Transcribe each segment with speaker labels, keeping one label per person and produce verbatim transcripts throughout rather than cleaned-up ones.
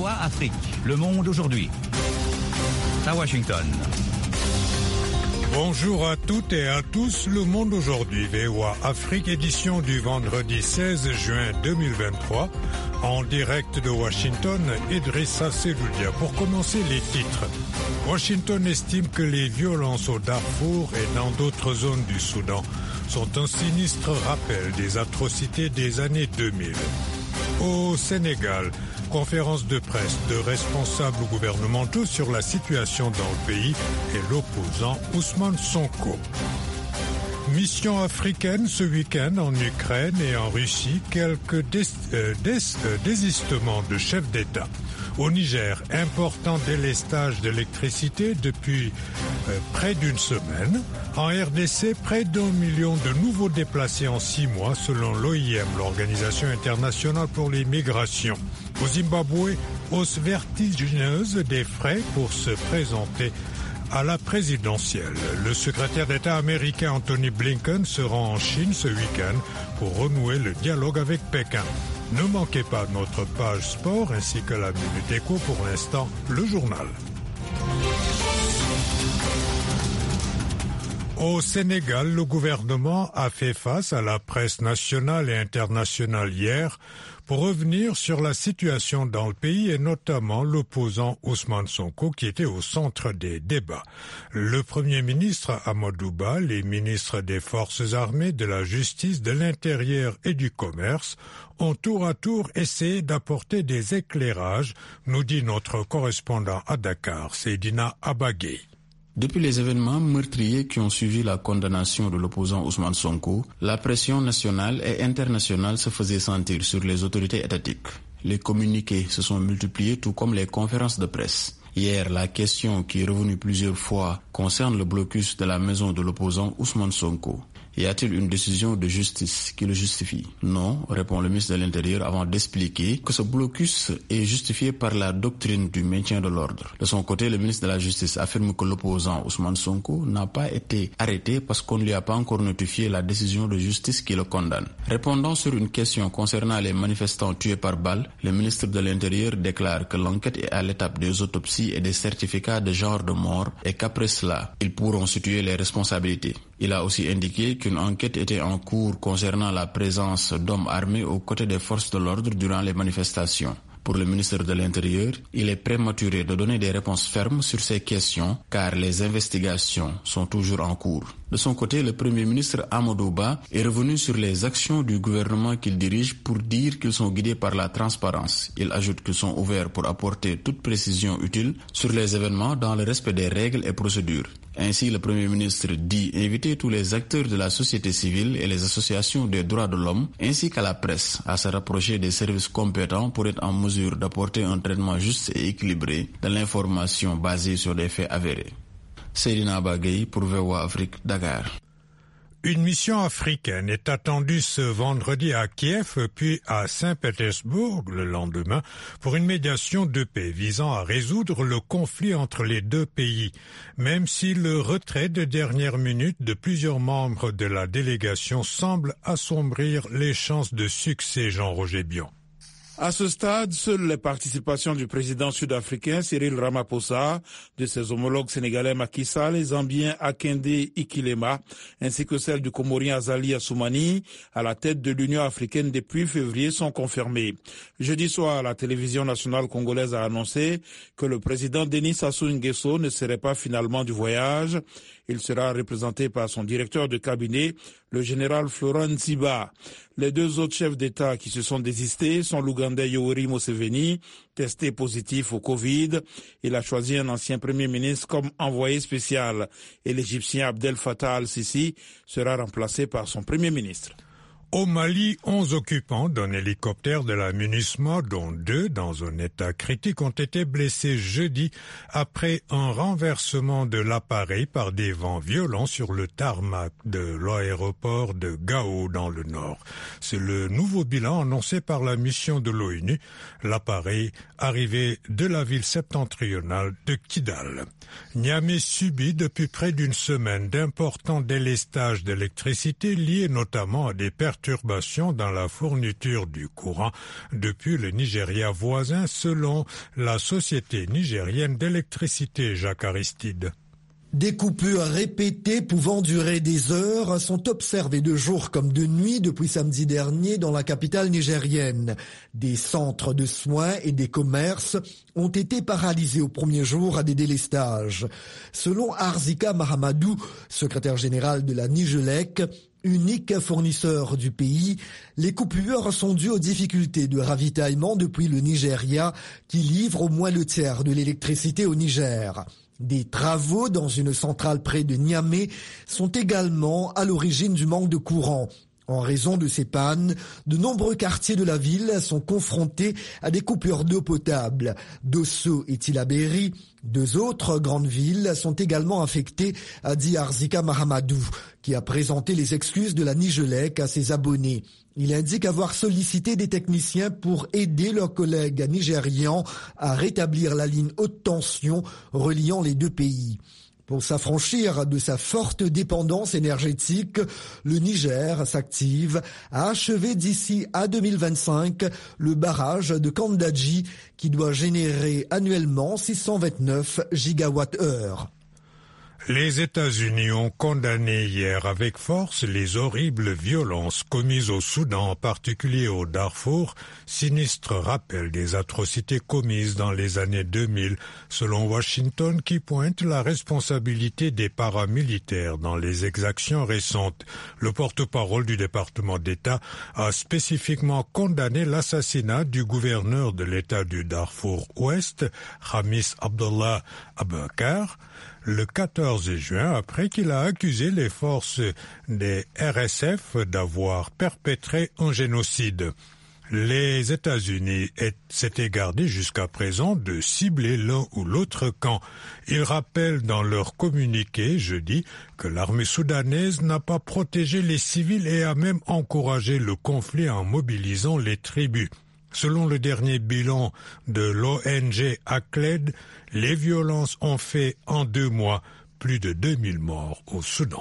Speaker 1: O A Afrique, le monde aujourd'hui. À Washington.
Speaker 2: Bonjour à toutes et à tous, le monde aujourd'hui, V O A Afrique, édition du vendredi seize juin deux mille vingt-trois. En direct de Washington, Idrissa Seloudia. Pour commencer, les titres. Washington estime que les violences au Darfour et dans d'autres zones du Soudan sont un sinistre rappel des atrocités des années deux mille. Au Sénégal, conférence de presse de responsables gouvernementaux sur la situation dans le pays et l'opposant Ousmane Sonko. Mission africaine ce week-end en Ukraine et en Russie, quelques dés, euh, dés, euh, désistements de chefs d'État. Au Niger, important délestage d'électricité depuis euh, près d'une semaine. En R D C, près d'un million de nouveaux déplacés en six mois selon l'O I M, l'Organisation internationale pour les migrations. Au Zimbabwe, hausse vertigineuse des frais pour se présenter à la présidentielle. Le secrétaire d'État américain Anthony Blinken se rend en Chine ce week-end pour renouer le dialogue avec Pékin. Ne manquez pas notre page sport ainsi que la Minute Éco. Pour l'instant, le journal. Au Sénégal, le gouvernement a fait face à la presse nationale et internationale hier pour revenir sur la situation dans le pays et notamment l'opposant Ousmane Sonko qui était au centre des débats. Le Premier ministre Amadou Ba, les ministres des Forces armées, de la Justice, de l'Intérieur et du Commerce ont tour à tour essayé d'apporter des éclairages, nous dit notre correspondant à Dakar, Seydina Abagay.
Speaker 3: Depuis les événements meurtriers qui ont suivi la condamnation de l'opposant Ousmane Sonko, la pression nationale et internationale se faisait sentir sur les autorités étatiques. Les communiqués se sont multipliés tout comme les conférences de presse. Hier, la question qui est revenue plusieurs fois concerne le blocus de la maison de l'opposant Ousmane Sonko. Y a-t-il une décision de justice qui le justifie? Non, répond le ministre de l'Intérieur avant d'expliquer que ce blocus est justifié par la doctrine du maintien de l'ordre. De son côté, le ministre de la Justice affirme que l'opposant Ousmane Sonko n'a pas été arrêté parce qu'on ne lui a pas encore notifié la décision de justice qui le condamne. Répondant sur une question concernant les manifestants tués par balle, le ministre de l'Intérieur déclare que l'enquête est à l'étape des autopsies et des certificats de genre de mort et qu'après cela, ils pourront situer les responsabilités. Il a aussi indiqué qu'une enquête était en cours concernant la présence d'hommes armés aux côtés des forces de l'ordre durant les manifestations. Pour le ministre de l'Intérieur, il est prématuré de donner des réponses fermes sur ces questions car les investigations sont toujours en cours. De son côté, le Premier ministre Amadou Ba est revenu sur les actions du gouvernement qu'il dirige pour dire qu'ils sont guidés par la transparence. Il ajoute qu'ils sont ouverts pour apporter toute précision utile sur les événements dans le respect des règles et procédures. Ainsi, le Premier ministre dit inviter tous les acteurs de la société civile et les associations des droits de l'homme, ainsi qu'à la presse, à se rapprocher des services compétents pour être en mesure d'apporter un traitement juste et équilibré de l'information basée sur des faits avérés. Seydina Abagay pour V O A Afrique, Dakar.
Speaker 2: Une mission africaine est attendue ce vendredi à Kiev puis à Saint-Pétersbourg le lendemain pour une médiation de paix visant à résoudre le conflit entre les deux pays, même si le retrait de dernière minute de plusieurs membres de la délégation semble assombrir les chances de succès. Jean-Roger Bion.
Speaker 4: À ce stade, seules les participations du président sud-africain Cyril Ramaphosa, de ses homologues sénégalais Macky Sall et zambiens Hakainde Hichilema, ainsi que celle du Comorien Azali Assoumani, à la tête de l'Union africaine depuis février, sont confirmées. Jeudi soir, la télévision nationale congolaise a annoncé que le président Denis Sassou Nguesso ne serait pas finalement du voyage. Il sera représenté par son directeur de cabinet, le général Florent Nziba. Les deux autres chefs d'État qui se sont désistés sont l'Ougandais Yoweri Museveni, testé positif au Covid. Il a choisi un ancien Premier ministre comme envoyé spécial. Et l'Égyptien Abdel Fattah al-Sisi sera remplacé par son Premier ministre.
Speaker 2: Au Mali, onze occupants d'un hélicoptère de la MINUSMA, dont deux dans un état critique, ont été blessés jeudi après un renversement de l'appareil par des vents violents sur le tarmac de l'aéroport de Gao dans le nord. C'est le nouveau bilan annoncé par la mission de l'ONU. L'appareil arrivé de la ville septentrionale de Kidal. Niamey subit depuis près d'une semaine d'importants délestages d'électricité liés notamment à des pertes perturbations dans la fourniture du courant depuis le Nigeria voisin, selon la Société nigérienne d'électricité Jacques Aristide.
Speaker 5: Des coupures répétées pouvant durer des heures sont observées de jour comme de nuit depuis samedi dernier dans la capitale nigérienne. Des centres de soins et des commerces ont été paralysés au premier jour à des délestages. Selon Arzika Mahamadou, secrétaire général de la Nigelec, unique fournisseur du pays, les coupures sont dues aux difficultés de ravitaillement depuis le Nigeria qui livre au moins le tiers de l'électricité au Niger. Des travaux dans une centrale près de Niamey sont également à l'origine du manque de courant. En raison de ces pannes, de nombreux quartiers de la ville sont confrontés à des coupures d'eau potable. Dosso et Tillabéri, deux autres grandes villes, sont également affectées, a dit Arzika Mahamadou, qui a présenté les excuses de la Nigelec à ses abonnés. Il indique avoir sollicité des techniciens pour aider leurs collègues nigérians à rétablir la ligne haute tension reliant les deux pays. Pour s'affranchir de sa forte dépendance énergétique, le Niger s'active à achever d'ici à deux mille vingt-cinq le barrage de Kandaji qui doit générer annuellement six cent vingt-neuf gigawattheures.
Speaker 2: Les États-Unis ont condamné hier avec force les horribles violences commises au Soudan, en particulier au Darfour, sinistre rappel des atrocités commises dans les années deux mille, selon Washington, qui pointe la responsabilité des paramilitaires dans les exactions récentes. Le porte-parole du département d'État a spécifiquement condamné l'assassinat du gouverneur de l'État du Darfour Ouest, Khamis Abdullah Abakar, le quatorze juin, après qu'il a accusé les forces des R S F d'avoir perpétré un génocide. Les États-Unis s'étaient gardés jusqu'à présent de cibler l'un ou l'autre camp. Ils rappellent dans leur communiqué jeudi que l'armée soudanaise n'a pas protégé les civils et a même encouragé le conflit en mobilisant les tribus. Selon le dernier bilan de l'O N G A C L E D, les violences ont fait en deux mois plus de deux mille morts au Soudan.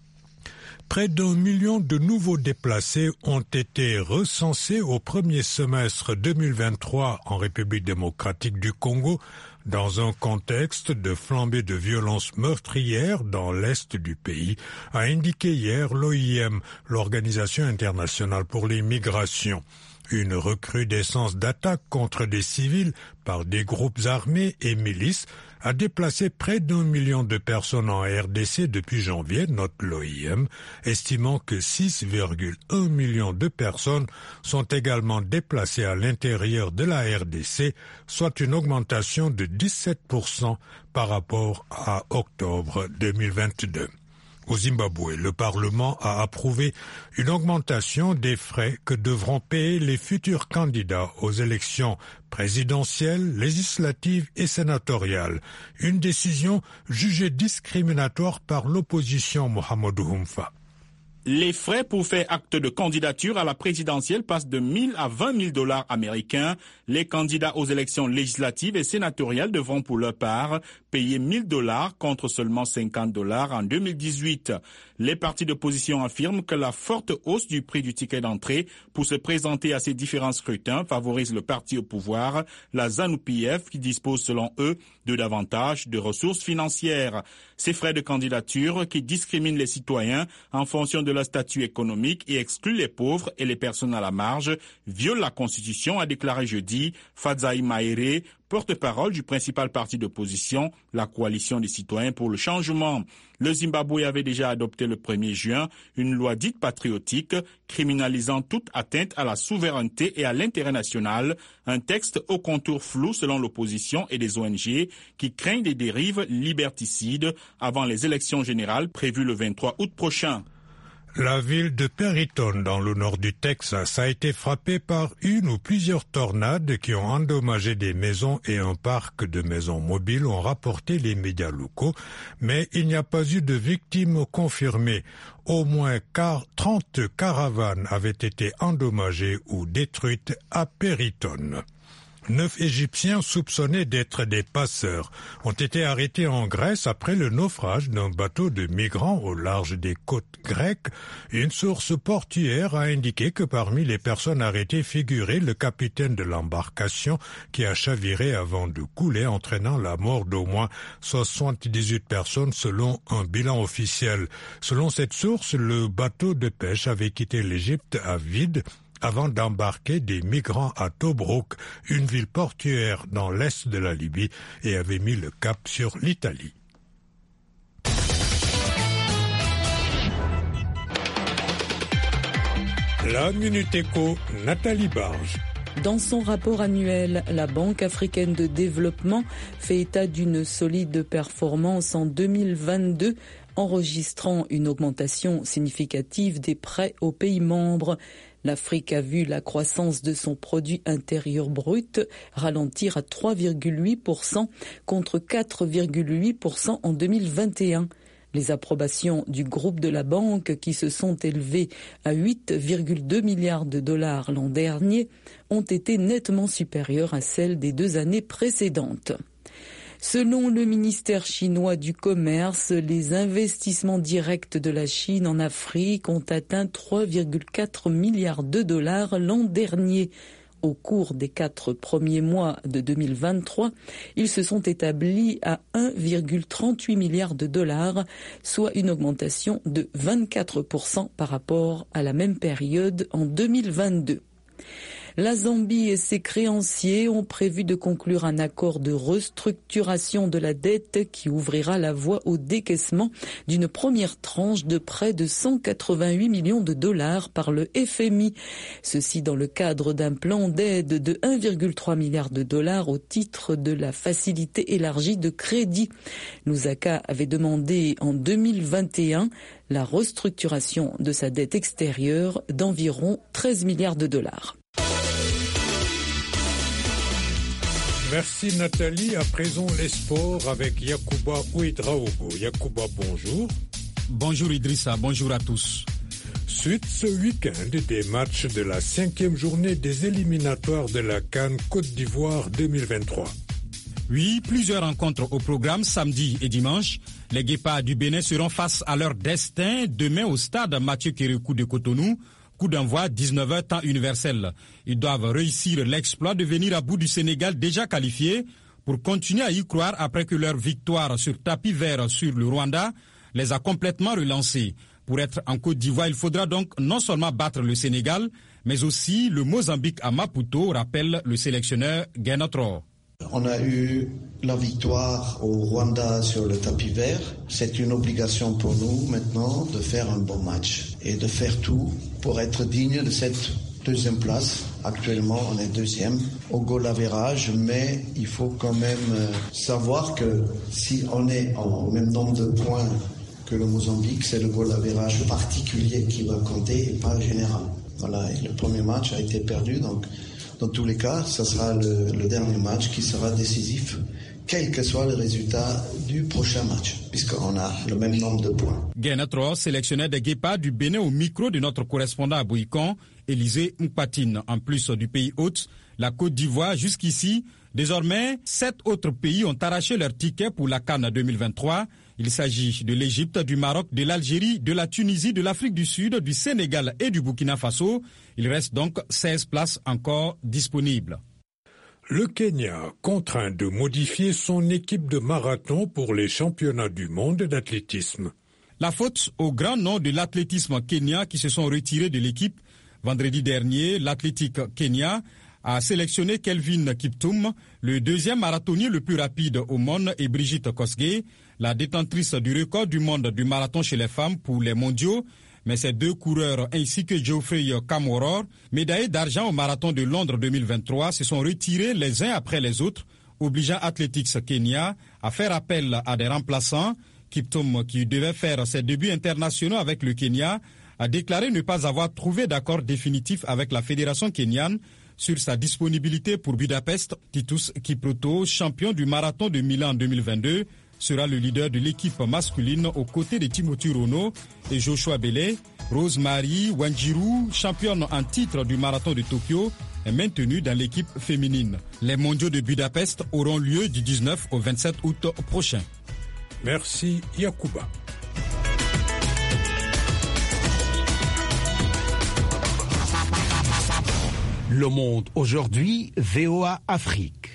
Speaker 2: Près d'un million de nouveaux déplacés ont été recensés au premier semestre deux mille vingt-trois en République démocratique du Congo, dans un contexte de flambée de violences meurtrières dans l'est du pays, a indiqué hier l'O I M, l'Organisation internationale pour les migrations. Une recrudescence d'attaques contre des civils par des groupes armés et milices a déplacé près d'un million de personnes en R D C depuis janvier, note l'O I M, estimant que six virgule un millions de personnes sont également déplacées à l'intérieur de la R D C, soit une augmentation de dix-sept pour cent par rapport à octobre deux mille vingt-deux. Au Zimbabwe, le Parlement a approuvé une augmentation des frais que devront payer les futurs candidats aux élections présidentielles, législatives et sénatoriales. Une décision jugée discriminatoire par l'opposition Mohamedou Humfa.
Speaker 4: Les frais pour faire acte de candidature à la présidentielle passent de mille à vingt mille dollars américains. Les candidats aux élections législatives et sénatoriales devront pour leur part payer mille dollars contre seulement cinquante dollars en deux mille dix-huit. Les partis d'opposition affirment que la forte hausse du prix du ticket d'entrée pour se présenter à ces différents scrutins favorise le parti au pouvoir, la ZANU-P F, qui dispose selon eux de davantage de ressources financières. Ces frais de candidature qui discriminent les citoyens en fonction de leur statut économique et excluent les pauvres et les personnes à la marge violent la Constitution, a déclaré jeudi Fadzaï Maïré, porte-parole du principal parti d'opposition, la Coalition des citoyens pour le changement. Le Zimbabwe avait déjà adopté le premier juin une loi dite patriotique criminalisant toute atteinte à la souveraineté et à l'intérêt national, un texte au contour flou selon l'opposition et des O N G qui craignent des dérives liberticides avant les élections générales prévues le vingt-trois août prochain.
Speaker 2: La ville de Perryton, dans le nord du Texas, a été frappée par une ou plusieurs tornades qui ont endommagé des maisons et un parc de maisons mobiles, ont rapporté les médias locaux, mais il n'y a pas eu de victimes confirmées. Au moins trente caravanes avaient été endommagées ou détruites à Perryton. Neuf Égyptiens soupçonnés d'être des passeurs ont été arrêtés en Grèce après le naufrage d'un bateau de migrants au large des côtes grecques. Une source portuaire a indiqué que parmi les personnes arrêtées figurait le capitaine de l'embarcation qui a chaviré avant de couler, entraînant la mort d'au moins soixante-dix-huit personnes selon un bilan officiel. Selon cette source, le bateau de pêche avait quitté l'Égypte à vide avant d'embarquer des migrants à Tobrouk, une ville portuaire dans l'est de la Libye, et avait mis le cap sur l'Italie. La Minute Éco, Nathalie Barge.
Speaker 6: Dans son rapport annuel, la Banque africaine de développement fait état d'une solide performance en deux mille vingt-deux, enregistrant une augmentation significative des prêts aux pays membres. L'Afrique a vu la croissance de son produit intérieur brut ralentir à trois virgule huit pour cent contre quatre virgule huit pour cent en deux mille vingt et un. Les approbations du groupe de la banque, qui se sont élevées à huit virgule deux milliards de dollars l'an dernier, ont été nettement supérieures à celles des deux années précédentes. Selon le ministère chinois du Commerce, les investissements directs de la Chine en Afrique ont atteint trois virgule quatre milliards de dollars l'an dernier. Au cours des quatre premiers mois de deux mille vingt-trois, ils se sont établis à un virgule trente-huit milliards de dollars, soit une augmentation de vingt-quatre pour cent par rapport à la même période en deux mille vingt-deux. La Zambie et ses créanciers ont prévu de conclure un accord de restructuration de la dette qui ouvrira la voie au décaissement d'une première tranche de près de cent quatre-vingt-huit millions de dollars par le F M I. Ceci dans le cadre d'un plan d'aide de un virgule trois milliard de dollars au titre de la facilité élargie de crédit. Lusaka avait demandé en deux mille vingt et un la restructuration de sa dette extérieure d'environ treize milliards de dollars.
Speaker 2: Merci Nathalie. À présent les sports avec Yacouba Ouedraogo. Yacouba, bonjour.
Speaker 7: Bonjour Idrissa, bonjour à tous.
Speaker 2: Suite ce week-end des matchs de la cinquième journée des éliminatoires de la CAN Côte d'Ivoire deux mille vingt-trois.
Speaker 7: Oui, plusieurs rencontres au programme samedi et dimanche. Les Guépards du Bénin seront face à leur destin demain au stade Mathieu Kérékou de Cotonou. Coup d'envoi dix-neuf heures temps universel. Ils doivent réussir l'exploit de venir à bout du Sénégal déjà qualifié pour continuer à y croire après que leur victoire sur tapis vert sur le Rwanda les a complètement relancés. Pour être en Côte d'Ivoire, il faudra donc non seulement battre le Sénégal, mais aussi le Mozambique à Maputo, rappelle le sélectionneur Guénotro.
Speaker 8: On a eu la victoire au Rwanda sur le tapis vert. C'est une obligation pour nous maintenant de faire un bon match et de faire tout pour être digne de cette deuxième place. Actuellement, on est deuxième au goal average, mais il faut quand même savoir que si on est au même nombre de points que le Mozambique, c'est le goal average particulier qui va compter et pas général. Voilà, et le premier match a été perdu, donc dans tous les cas, ce sera le, le dernier match qui sera décisif, quel que soit le résultat du prochain match, puisqu'on a le même nombre de points.
Speaker 7: Guénotro, sélectionneur des Guépards du Bénin au micro de notre correspondant à Bouikon, Élisée Mpatine. En plus du pays hôte, la Côte d'Ivoire, jusqu'ici, désormais, sept autres pays ont arraché leur ticket pour la CAN deux mille vingt-trois. Il s'agit de l'Égypte, du Maroc, de l'Algérie, de la Tunisie, de l'Afrique du Sud, du Sénégal et du Burkina Faso. Il reste donc seize places encore disponibles.
Speaker 2: Le Kenya contraint de modifier son équipe de marathon pour les championnats du monde d'athlétisme.
Speaker 7: La faute au grand nom de l'athlétisme Kenya qui se sont retirés de l'équipe. Vendredi dernier, l'Athletic Kenya a sélectionné Kelvin Kiptum, le deuxième marathonnier le plus rapide au monde, et Brigitte Kosgei, la détentrice du record du monde du marathon chez les femmes pour les mondiaux. Mais ces deux coureurs ainsi que Geoffrey Kamworor, médaillés d'argent au marathon de Londres deux mille vingt-trois, se sont retirés les uns après les autres, obligeant Athletics Kenya à faire appel à des remplaçants. Kiptum, qui devait faire ses débuts internationaux avec le Kenya, a déclaré ne pas avoir trouvé d'accord définitif avec la fédération kenyane sur sa disponibilité pour Budapest. Titus Kipruto, champion du marathon de Milan en deux mille vingt-deux, sera le leader de l'équipe masculine aux côtés de Timothy Rono et Joshua Bele. Rosemary Wanjiru, championne en titre du marathon de Tokyo, est maintenue dans l'équipe féminine. Les mondiaux de Budapest auront lieu du dix-neuf au vingt-sept août prochain.
Speaker 2: Merci Yacouba.
Speaker 1: Le Monde aujourd'hui, V O A Afrique.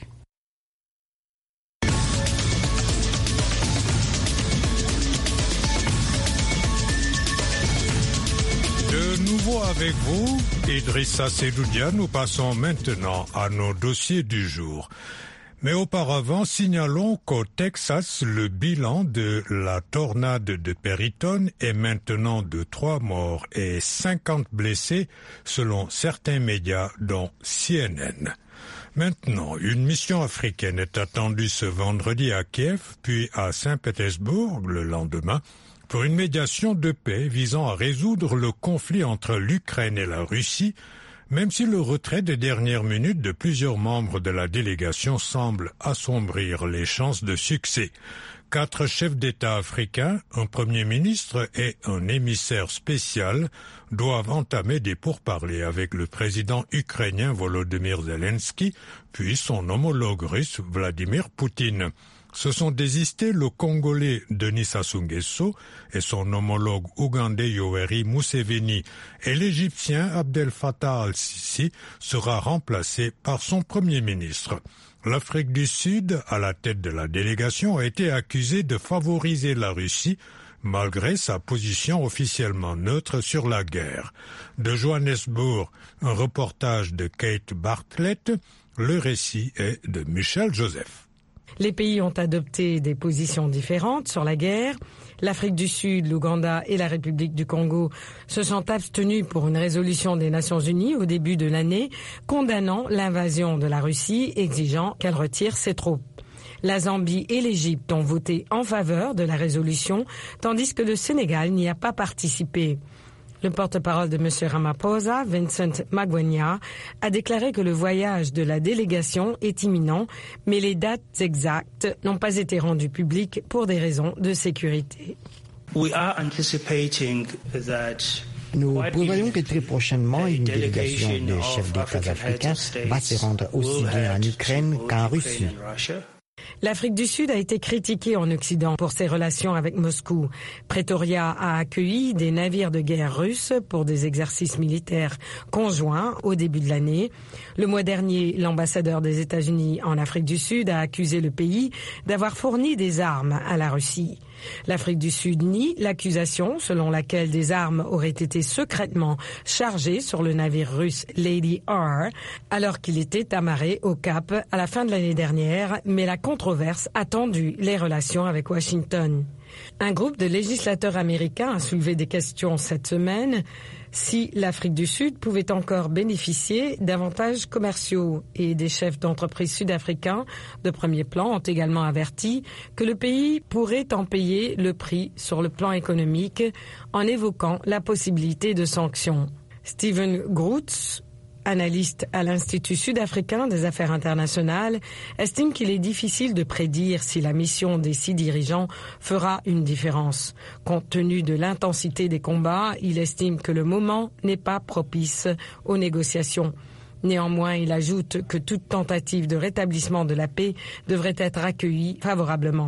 Speaker 2: De nouveau avec vous, Idrissa Seloudia, nous passons maintenant à nos dossiers du jour. Mais auparavant, signalons qu'au Texas, le bilan de la tornade de Peyton est maintenant de trois morts et cinquante blessés, selon certains médias, dont C N N. Maintenant, une mission africaine est attendue ce vendredi à Kiev, puis à Saint-Pétersbourg le lendemain, pour une médiation de paix visant à résoudre le conflit entre l'Ukraine et la Russie, même si le retrait des dernières minutes de plusieurs membres de la délégation semble assombrir les chances de succès. Quatre chefs d'État africains, un Premier ministre et un émissaire spécial doivent entamer des pourparlers avec le président ukrainien Volodymyr Zelensky, puis son homologue russe Vladimir Poutine. Se sont désistés le Congolais Denis Sassou Nguesso et son homologue ougandais Yoweri Museveni, et l'Égyptien Abdel Fattah al-Sisi sera remplacé par son Premier ministre. L'Afrique du Sud, à la tête de la délégation, a été accusée de favoriser la Russie, malgré sa position officiellement neutre sur la guerre. De Johannesburg, un reportage de Kate Bartlett, le récit est de Michel Joseph.
Speaker 9: Les pays ont adopté des positions différentes sur la guerre. L'Afrique du Sud, l'Ouganda et la République du Congo se sont abstenus pour une résolution des Nations Unies au début de l'année, condamnant l'invasion de la Russie, exigeant qu'elle retire ses troupes. La Zambie et l'Égypte ont voté en faveur de la résolution, tandis que le Sénégal n'y a pas participé. Le porte-parole de M. Ramaphosa, Vincent Magwenya, a déclaré que le voyage de la délégation est imminent, mais les dates exactes n'ont pas été rendues publiques pour des raisons de sécurité.
Speaker 10: We are anticipating that
Speaker 11: Nous prévoyons que très prochainement, une délégation de chefs d'État africains va se rendre aussi bien en Ukraine qu'en Russie.
Speaker 9: L'Afrique du Sud a été critiquée en Occident pour ses relations avec Moscou. Pretoria a accueilli des navires de guerre russes pour des exercices militaires conjoints au début de l'année. Le mois dernier, l'ambassadeur des États-Unis en Afrique du Sud a accusé le pays d'avoir fourni des armes à la Russie. L'Afrique du Sud nie l'accusation selon laquelle des armes auraient été secrètement chargées sur le navire russe Lady R alors qu'il était amarré au Cap à la fin de l'année dernière, mais la controverse a tendu les relations avec Washington. Un groupe de législateurs américains a soulevé des questions cette semaine si l'Afrique du Sud pouvait encore bénéficier d'avantages commerciaux, et des chefs d'entreprise sud-africains de premier plan ont également averti que le pays pourrait en payer le prix sur le plan économique en évoquant la possibilité de sanctions. Stephen Grootz, analyste à l'Institut sud-africain des affaires internationales, estime qu'il est difficile de prédire si la mission des six dirigeants fera une différence. Compte tenu de l'intensité des combats, il estime que le moment n'est pas propice aux négociations. Néanmoins, il ajoute que toute tentative de rétablissement de la paix devrait être accueillie favorablement.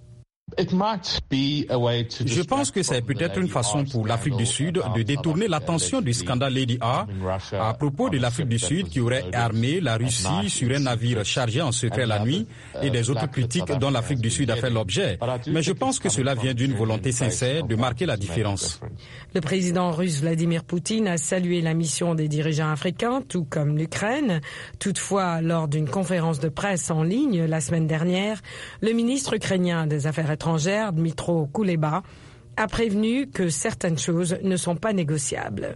Speaker 7: Je pense que c'est peut-être une façon pour l'Afrique du Sud de détourner l'attention du scandale Lady A à propos de l'Afrique du Sud qui aurait armé la Russie sur un navire chargé en secret la nuit et des autres critiques dont l'Afrique du Sud a fait l'objet. Mais je pense que cela vient d'une volonté sincère de marquer la différence.
Speaker 9: Le président russe Vladimir Poutine a salué la mission des dirigeants africains, tout comme l'Ukraine. Toutefois, lors d'une conférence de presse en ligne la semaine dernière, le ministre ukrainien des Affaires étrangère, Dmytro Kuleba, a prévenu que certaines choses ne sont pas négociables.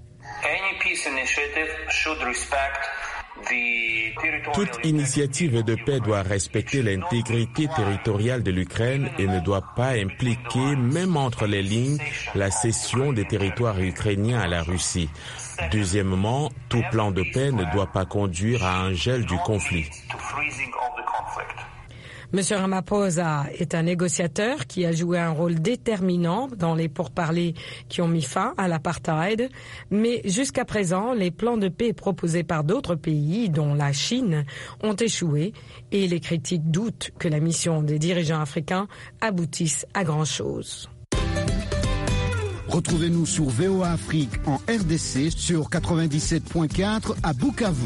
Speaker 12: Toute initiative de paix doit respecter l'intégrité territoriale de l'Ukraine et ne doit pas impliquer, même entre les lignes, la cession des territoires ukrainiens à la Russie. Deuxièmement, tout plan de paix ne doit pas conduire à un gel du conflit.
Speaker 9: M. Ramaphosa est un négociateur qui a joué un rôle déterminant dans les pourparlers qui ont mis fin à l'apartheid, mais jusqu'à présent, les plans de paix proposés par d'autres pays, dont la Chine, ont échoué et les critiques doutent que la mission des dirigeants africains aboutisse à grand-chose.
Speaker 13: Retrouvez-nous sur V O A Afrique en R D C sur quatre-vingt-dix-sept virgule quatre à Bukavu.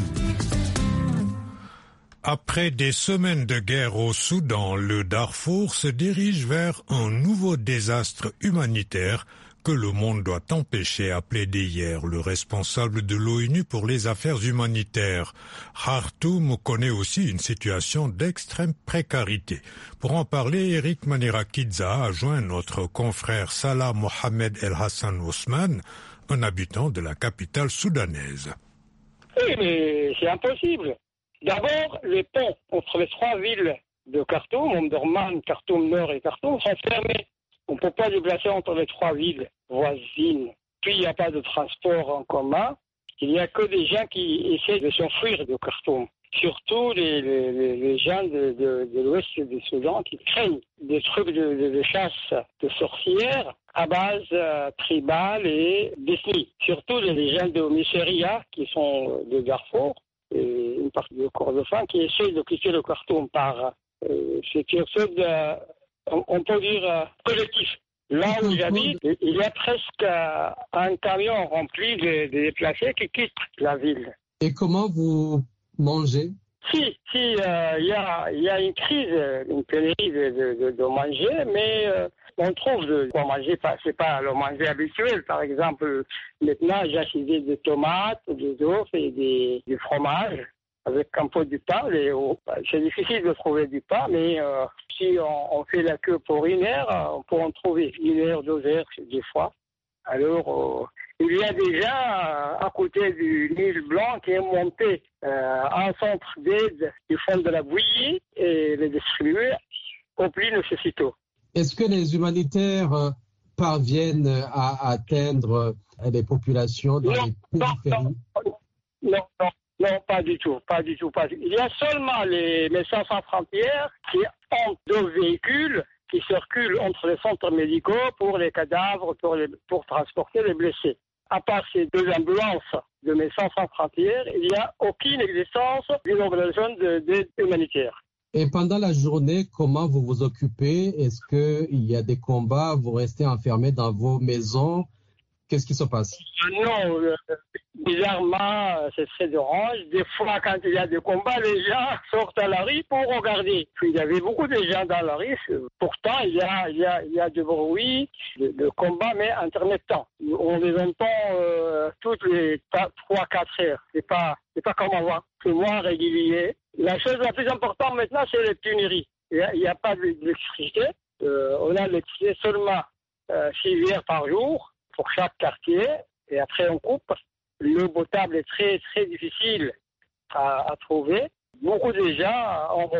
Speaker 2: Après des semaines de guerre au Soudan, le Darfour se dirige vers un nouveau désastre humanitaire que le monde doit empêcher, a plaidé hier le responsable de l'ONU pour les affaires humanitaires. Khartoum connaît aussi une situation d'extrême précarité. Pour en parler, Eric Manirakidza a joint notre confrère Salah Mohamed El Hassan Ousmane, un habitant de la capitale soudanaise.
Speaker 14: Oui, mais c'est impossible. D'abord, les ponts entre les trois villes de Khartoum, Omdurman, Khartoum Nord et Khartoum, sont fermés. On ne peut pas déplacer entre les trois villes voisines. Puis, il n'y a pas de transport en commun. Il n'y a que des gens qui essaient de s'enfuir de Khartoum. Surtout les, les, les gens de, de, de l'ouest du Soudan qui craignent des trucs de, de, de chasse de sorcières à base euh, tribale et d'ethnie. Surtout les gens de Misseria qui sont de Darfour. Et une partie du Kordofan qui essaie de quitter le Khartoum par euh, c'est quelque chose de, on, on peut dire euh, collectif. Là où j'habite, il y a presque euh, un camion rempli de, de déplacés qui quittent la ville.
Speaker 15: Et comment vous mangez?
Speaker 14: Si, si, il euh, y, a, y a une crise, une pénurie de, de, de, de manger, mais euh, on trouve de quoi manger, c'est pas le manger habituel. Par exemple, maintenant, j'ai acheté des tomates, des œufs et des, du fromage avec un peu du pain. Les, c'est difficile de trouver du pain, mais euh, si on, on fait la queue pour une heure, on peut en trouver une heure, deux heures, des fois. Alors, euh, il y a déjà à côté du Nil Blanc qui est monté euh, un centre d'aide du fond de la bouillie et les distribuer au plus nécessiteux.
Speaker 15: Est-ce que les humanitaires euh, parviennent à atteindre euh, les populations dans
Speaker 14: non,
Speaker 15: les périphéries?
Speaker 14: Non, non, non, non, pas du tout, pas du tout, pas du tout. Il y a seulement les médecins sans frontières qui ont deux véhicules qui circulent entre les centres médicaux pour les cadavres, pour, les, pour transporter les blessés. À part ces deux ambulances de Médecins sans frontières, il n'y a aucune existence d'une organisation d'aide humanitaire.
Speaker 15: Et pendant la journée, comment vous vous occupez? Est-ce qu'il y a des combats? Vous restez enfermés dans vos maisons? Qu'est-ce qui se passe?
Speaker 14: Non, euh, bizarrement, c'est très orange. Des fois, quand il y a des combats, les gens sortent à la rue pour regarder. Puis il y avait beaucoup de gens dans la rue. Pourtant, il y a, il y a, il y a du bruit de, de combat, mais intermittent. On les entend euh, toutes les trois quatre heures. C'est pas, c'est pas comme avant. C'est moins régulier. La chose la plus importante maintenant, c'est les pénuries. Il n'y a, a pas d'électricité. Euh, on a l'électricité seulement euh, six heures par jour pour chaque quartier, et après on coupe. L'eau potable est très très difficile à, à trouver. Beaucoup de gens ont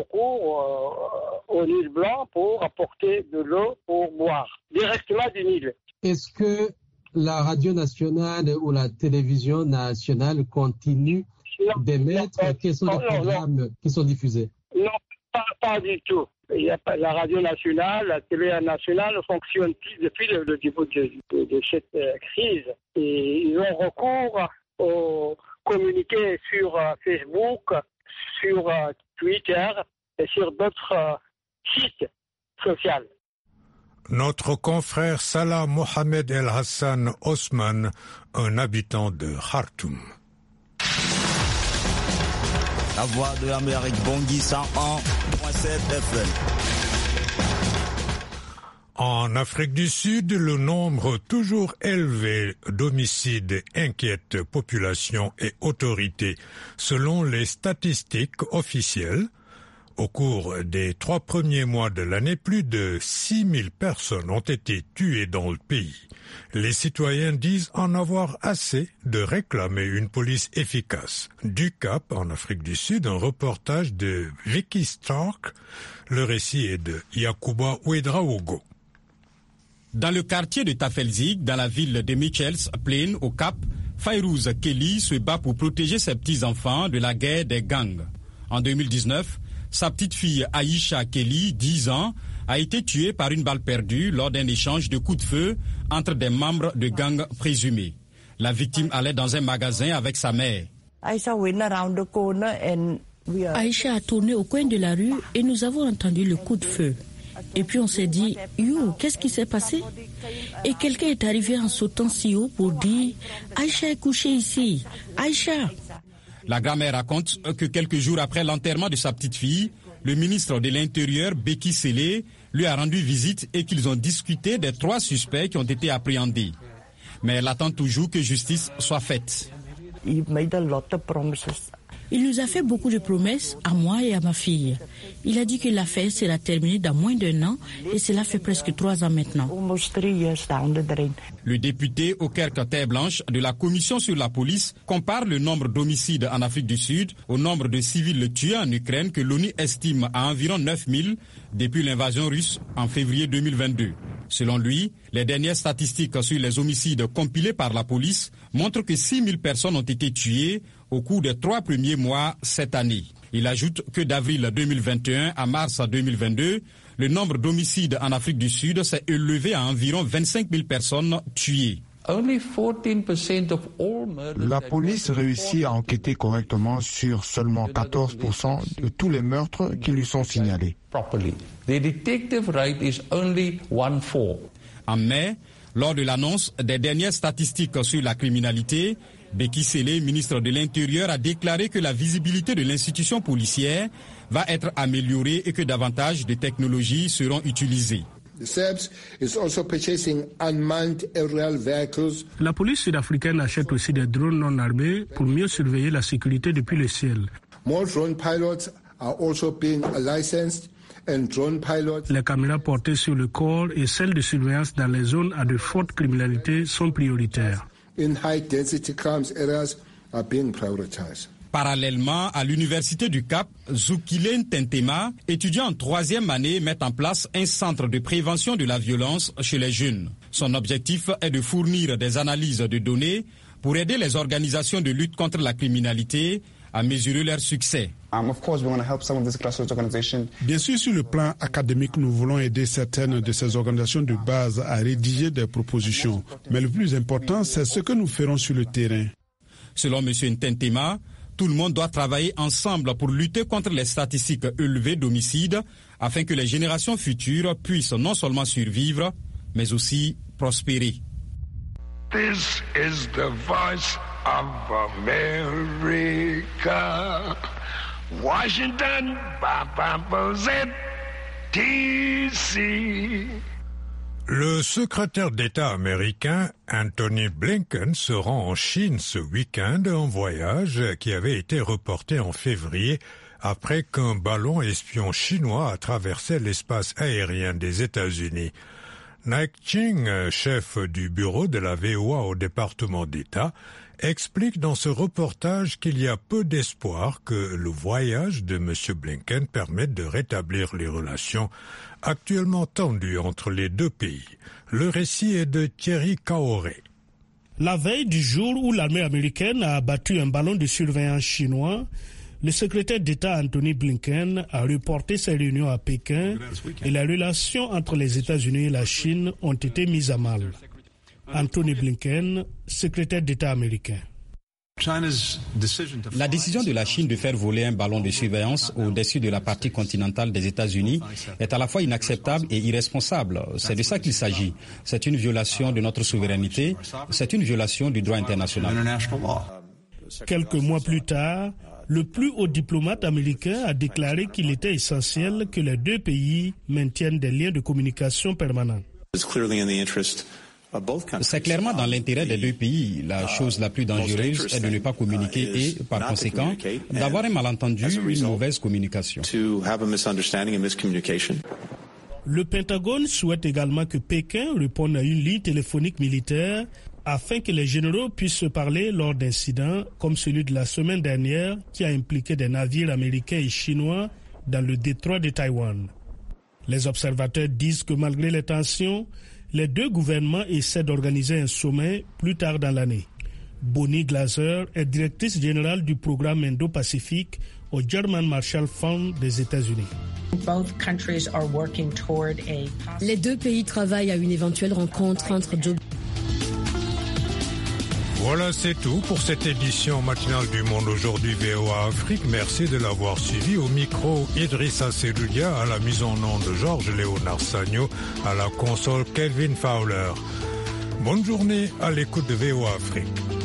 Speaker 14: recours euh, au Nil Blanc pour apporter de l'eau pour boire, directement du Nil.
Speaker 15: Est-ce que la radio nationale ou la télévision nationale continue d'émettre? Quels sont non, les programmes non. qui sont diffusés?
Speaker 14: Non, pas, pas du tout. Il y a pas, la radio nationale, la télé nationale fonctionne depuis le, le début de, de, de cette euh, crise. Et ils ont recours aux communiqués sur euh, Facebook, sur euh, Twitter et sur d'autres euh, sites sociaux.
Speaker 2: Notre confrère Salah Mohamed El Hassan Ousmane, un habitant de Khartoum.
Speaker 1: La voix de l'Amérique, Bangui cent un virgule sept F M.
Speaker 2: En Afrique du Sud, le nombre toujours élevé d'homicides inquiète population et autorités. Selon les statistiques officielles, au cours des trois premiers mois de l'année, plus de six mille personnes ont été tuées dans le pays. Les citoyens disent en avoir assez de réclamer une police efficace. Du Cap, en Afrique du Sud, un reportage de Vicky Stark. Le récit est de Yacouba Ouedraogo.
Speaker 7: Dans le quartier de Tafelzig, dans la ville de Mitchells Plain, au Cap, Fayrouz Kelly se bat pour protéger ses petits-enfants de la guerre des gangs. En deux mille dix-neuf, Sa petite fille Aïcha Kelly, dix ans, a été tuée par une balle perdue lors d'un échange de coups de feu entre des membres de gangs présumés. La victime allait dans un magasin avec sa mère.
Speaker 16: Aïcha a tourné au coin de la rue et nous avons entendu le coup de feu. Et puis on s'est dit, yo, qu'est-ce qui s'est passé? Et quelqu'un est arrivé en sautant si haut pour dire, Aïcha est couchée ici, Aïcha.
Speaker 7: La grand-mère raconte que quelques jours après l'enterrement de sa petite fille, le ministre de l'Intérieur, Beki Sele, lui a rendu visite et qu'ils ont discuté des trois suspects qui ont été appréhendés. Mais elle attend toujours que justice soit faite.
Speaker 16: Il nous a fait beaucoup de promesses, à moi et à ma fille. Il a dit que l'affaire sera terminée dans moins d'un an et cela fait presque trois ans maintenant.
Speaker 7: Le député Aukerk Terre-Blanche de la Commission sur la police compare le nombre d'homicides en Afrique du Sud au nombre de civils tués en Ukraine que l'ONU estime à environ neuf mille depuis l'invasion russe en février deux mille vingt-deux. Selon lui, les dernières statistiques sur les homicides compilées par la police montrent que six mille personnes ont été tuées au cours des trois premiers mois cette année. Il ajoute que d'avril deux mille vingt et un à mars deux mille vingt-deux, le nombre d'homicides en Afrique du Sud s'est élevé à environ vingt-cinq mille personnes tuées.
Speaker 17: La police réussit à enquêter correctement sur seulement quatorze pour cent de tous les meurtres qui lui sont signalés.
Speaker 7: En mai, lors de l'annonce des dernières statistiques sur la criminalité, Beki Sele, ministre de l'Intérieur, a déclaré que la visibilité de l'institution policière va être améliorée et que davantage de technologies seront utilisées.
Speaker 18: La police sud-africaine achète aussi des drones non armés pour mieux surveiller la sécurité depuis le ciel. Les caméras portées sur le corps et celles de surveillance dans les zones à de fortes criminalités sont prioritaires.
Speaker 7: Parallèlement, à l'Université du Cap, Zoukilen Tentema, étudiant en troisième année, met en place un centre de prévention de la violence chez les jeunes. Son objectif est de fournir des analyses de données pour aider les organisations de lutte contre la criminalité à mesurer leur succès.
Speaker 18: Bien sûr, sur le plan académique, nous voulons aider certaines de ces organisations de base à rédiger des propositions. Mais le plus important, c'est ce que nous ferons sur le terrain.
Speaker 7: Selon M. Ntentema, tout le monde doit travailler ensemble pour lutter contre les statistiques élevées d'homicides afin que les générations futures puissent non seulement survivre, mais aussi prospérer.
Speaker 19: This is the voice of America. Washington, D C
Speaker 2: Le secrétaire d'État américain Anthony Blinken se rend en Chine ce week-end, un voyage qui avait été reporté en février après qu'un ballon espion chinois a traversé l'espace aérien des États-Unis. Naik Ching, chef du bureau de la V O A au département d'État, explique dans ce reportage qu'il y a peu d'espoir que le voyage de M. Blinken permette de rétablir les relations actuellement tendues entre les deux pays. Le récit est de Thierry Kaoré.
Speaker 18: La veille du jour où l'armée américaine a abattu un ballon de surveillance chinois, le secrétaire d'État Anthony Blinken a reporté ses réunions à Pékin et les relations entre les États-Unis et la Chine ont été mises à mal. Anthony Blinken, secrétaire d'État américain.
Speaker 20: La décision de la Chine de faire voler un ballon de surveillance au-dessus de la partie continentale des États-Unis est à la fois inacceptable et irresponsable. C'est de ça qu'il s'agit. C'est une violation de notre souveraineté, c'est une violation du droit international.
Speaker 18: Quelques mois plus tard, le plus haut diplomate américain a déclaré qu'il était essentiel que les deux pays maintiennent des liens de communication permanents.
Speaker 20: C'est clairement dans l'intérêt des deux pays. La chose la plus dangereuse est de ne pas communiquer et, par conséquent, d'avoir un malentendu, une mauvaise communication.
Speaker 18: Le Pentagone souhaite également que Pékin réponde à une ligne téléphonique militaire afin que les généraux puissent se parler lors d'incidents comme celui de la semaine dernière qui a impliqué des navires américains et chinois dans le détroit de Taïwan. Les observateurs disent que malgré les tensions, les deux gouvernements essaient d'organiser un sommet plus tard dans l'année. Bonnie Glaser est directrice générale du programme Indo-Pacifique au German Marshall Fund des États-Unis.
Speaker 21: Les deux pays travaillent à une éventuelle rencontre entre Joe.
Speaker 2: Voilà, c'est tout pour cette édition matinale du Monde Aujourd'hui V O A Afrique. Merci de l'avoir suivi. Au micro, Idrissa Seloudia, à la mise en onde de Georges Léonard Sagno, à la console Kelvin Fowler. Bonne journée à l'écoute de V O A Afrique.